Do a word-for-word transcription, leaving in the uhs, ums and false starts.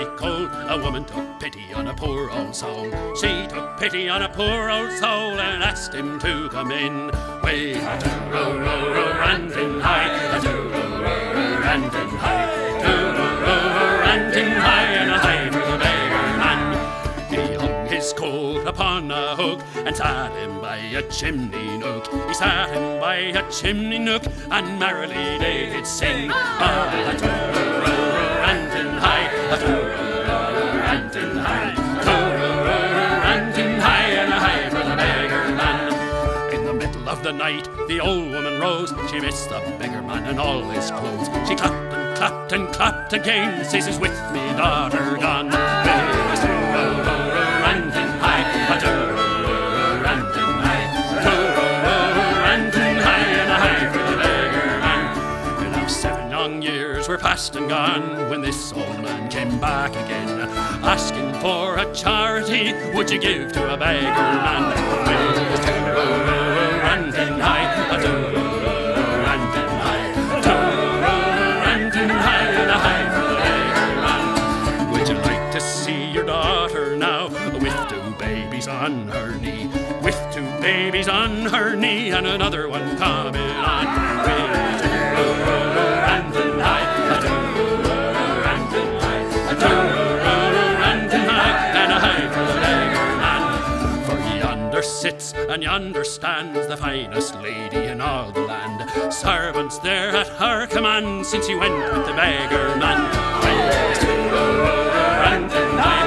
be cold, a woman took pity on a poor old soul. She took pity on a poor old soul and asked him to come in. Way a do-ro-ro-ro, ranting high, a do-ro-ro-ro, ranting high, do-ro-ro-ro, ranting high, and a high for the beggar man. He hung his coat upon a hook and sat him by a chimney nook. He sat him by a chimney nook and merrily they did sing. Ah, a do-ro-ro-ro, ranting high, a do-ro-ro-ro, ranting high, do-ro-ro-ro, ranting high, and a high for the beggar man. In the middle of the night, the old woman rose. She missed the beggar man and all his clothes. She clapped and clapped and clapped again. Says, "Is with me daughter gone?" With a do-ro-ro-ro, ranting high, a do-ro-ro-ro, ranting high, do-ro-ro-ro, ranting high, and a high for the beggar man. And now seven long years were past and gone when this old man came back again, asking for a charity. Would you give to a beggar man? With a do-ro-ro-ro, ranting high, a do-ro-ro-ro, ranting high, do-ro-ro-ro, ranting high, and a high for the beggar man. Would you like to see your daughter now, with two babies on her knee, with two babies on her knee, and another one coming on? With a do-ro-ro-ro, ranting high, a do-ro-ro-ro, ranting high, a do-ro-ro-ro, ranting high, and a high for the beggar man. For yonder sits and yonder stands the finest lady in all the land. Servants there at her command since he went with the beggar man. With a do-ro-ro-ro, ranting high,